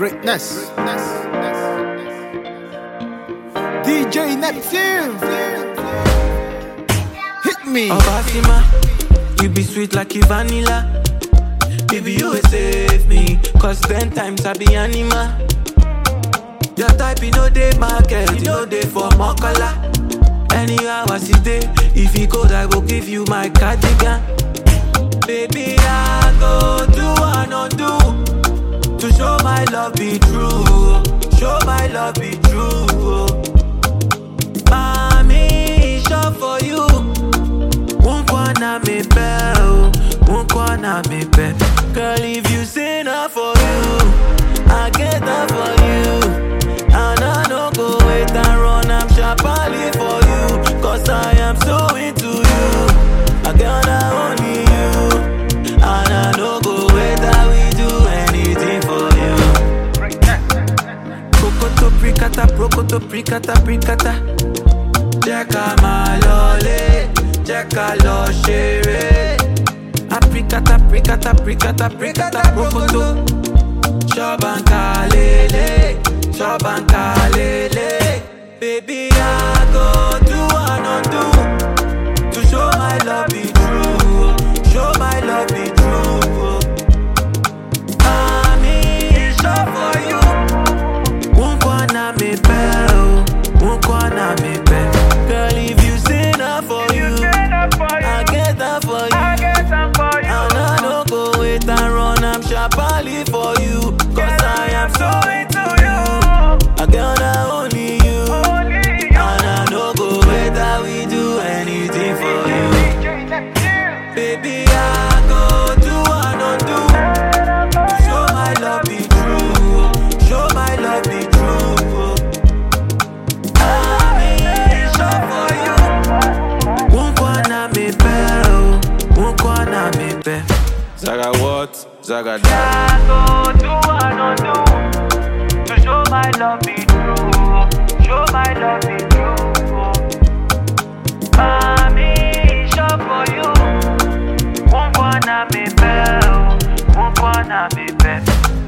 Greatness. DJ Neptune. Hit me. Obasima, you be sweet like a vanilla. Baby, you will save me, cause 10 times I be animal. Your type, you know they market, you know they for more color. Anyhow I see day, if you cold, I will give you my cardigan. Baby, I go do and undo to show my love be true, show my love be true. Mommy, shop for you. Won't wanna me bell, won't wanna me bell. Girl, if you say enough for you, I get that for you. And I don't go wait and run, I'm sharply for you. Cause I am so into you, I gotta only you. And I don't go wait that we do anything for you. Prokoto prikata, prikata. Jeka malole, jeka lo shere. Aprikata, prokoto. Shobankalele. Baby, I go do and undo to show my love be true, show my love be true. Mommy, shop for you. Won't wanna me bell, won't wanna me bell. Girl, if you say enough for you, I get that for you. And I don't go wait and run, I'm sharply for you. Cause I am so into you, I gotta only you. And I don't go wait that we do anything for you. Baby, I go do and undo to show my love be true, show my love be true. I shop for you. Won't wanna me bell, won't wanna me bell. Zaga what? Zaga that. I go do and undo to show my love be true, show my love be true. Mommy, shop for you. Won't wanna me bell, won't wanna me bell.